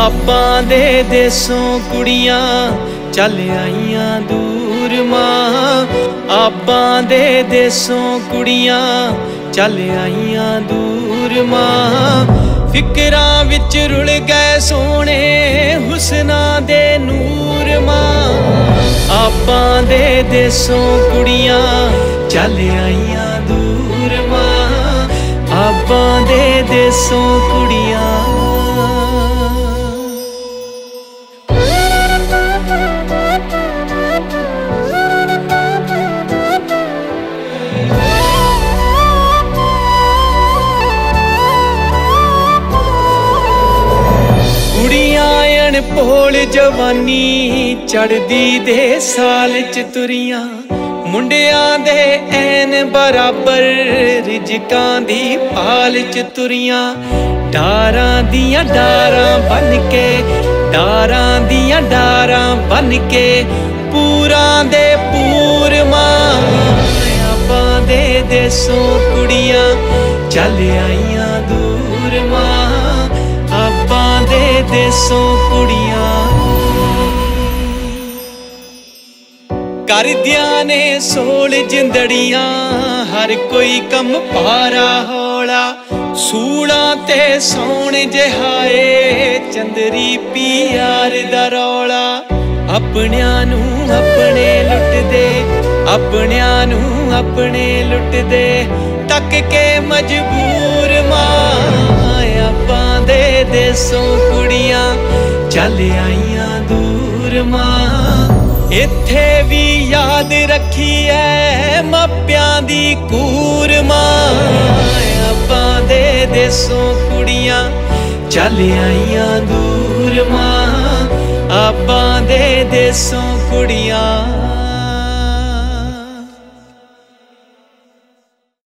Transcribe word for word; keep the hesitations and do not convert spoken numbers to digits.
ਆਪਾਂ ਦੇ ਦੇਸੋਂ ਕੁੜੀਆਂ ਚੱਲ ਆਈਆਂ ਦੂਰ ਮਾਂ, ਆਪਾਂ ਦੇ ਦੇਸੋਂ ਕੁੜੀਆਂ ਚੱਲ ਆਈਆਂ ਦੂਰ ਮਾਂ। ਫਿਕਰਾਂ ਵਿੱਚ ਰੁਲ ਗਏ ਸੋਹਣੇ ਹੁਸਨਾਂ ਦੇ ਨੂਰ ਮਾਂ, ਆਪਾਂ ਦੇ ਦੇਸੋਂ ਕੁੜੀਆਂ ਚੱਲ ਆਈਆਂ ਦੂਰ ਮਾਂ, ਆਪਾਂ ਦੇ ਦੇਸੋਂ ਕੁੜੀਆਂ। ਭੋਲ ਜਵਾਨੀ ਚੜ੍ਹਦੀ ਦੇ ਸਾਲ ਚ ਤੁਰੀਆਂ, ਮੁੰਡਿਆਂ ਦੇ ਐਨ ਬਰਾਬਰ ਰਿਜਕਾਂ ਦੀ ਪਾਲ ਚ ਤੁਰੀਆਂ। ਡਾਰਾਂ ਦੀਆਂ ਡਾਰਾਂ ਬਨ ਕੇ, ਡਾਰਾਂ ਦੀਆਂ ਡਾਰਾਂ ਬਨ ਕੇ ਪੂਰਾਂ ਦੇ ਪੂਰ ਮਾਂ, ਆਪਾਂ ਦੇ ਦੇਸੋਂ ਕੁੜੀਆਂ ਚੱਲ ਆਈਆਂ ਦੂਰ ਮਾਂ, ਆਪਾਂ ਦੇ ਦੇਸੋਂ ਕੁੜੀਆਂ। ਕਰਦਿਆਂ ਨੇ ਸੋਲ ਜਿੰਦੜੀਆਂ ਹਰ ਕੋਈ ਕੰਮ ਪਾਰਾ ਹੌਲਾ, ਸੂਲਾਂ ਤੇ ਸੌਣ ਜਹਾਏ ਚੰਦਰੀ ਪਿਆਰ ਦਾ ਰੌਲਾ। ਆਪਣਿਆਂ ਨੂੰ ਆਪਣੇ ਲੁੱਟਦੇ, ਆਪਣਿਆਂ ਨੂੰ ਆਪਣੇ ਲੁੱਟਦੇ ਤੱਕ ਕੇ ਮਜਬੂਰ ਮਾਂ, ਆਪਾਂ ਦੇ ਦੇਸੋਂ ਕੁੜੀਆਂ ਚੱਲ ਆਈਆਂ ਦੂਰ ਮਾਂ। ਇੱਥੇ ਵੀ ਯਾਦ ਰੱਖੀ ਐ ਮਾਪਿਆਂ ਦੀ ਕੂਰ ਮਾਂ, ਆਪਾਂ ਦੇ ਦੇਸੋਂ ਕੁੜੀਆਂ ਚੱਲ ਆਈਆਂ ਦੂਰ ਮਾਂ, ਆਪਾਂ ਦੇ ਦੇਸੋਂ ਕੁੜੀਆਂ।